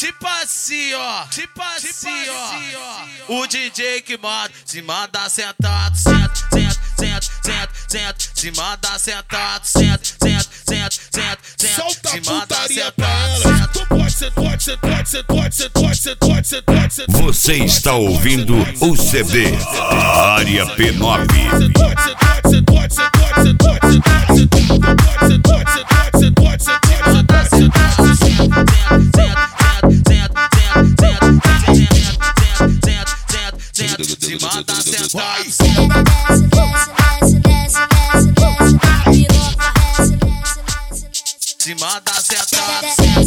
Tipo assim, ó. O DJ que manda, se manda sentado, senta. Se manda sentado, senta. Solta Se a manda putaria pra sentado, ela. Tu pode. Você está ouvindo o CD Área P9. Se manda sentado, se manda sentado,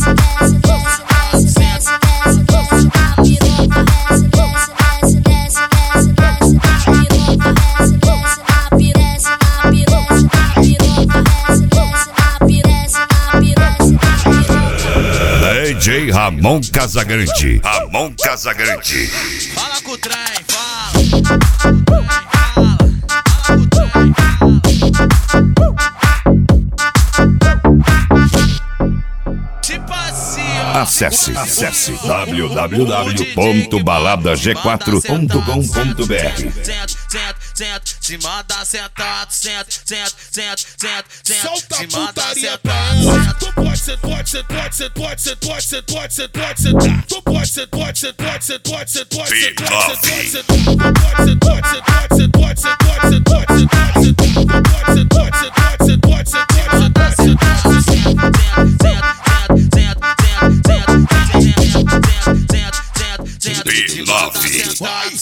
DJ Ramon Casagrande. fala com o trem, fala. Tipo assim, ó. Acesse www.baladag4.com.br. Se manda sentado, senta. Solta a Se manda putaria pra sentado, ela. senta. Tu pode Se manda sentado,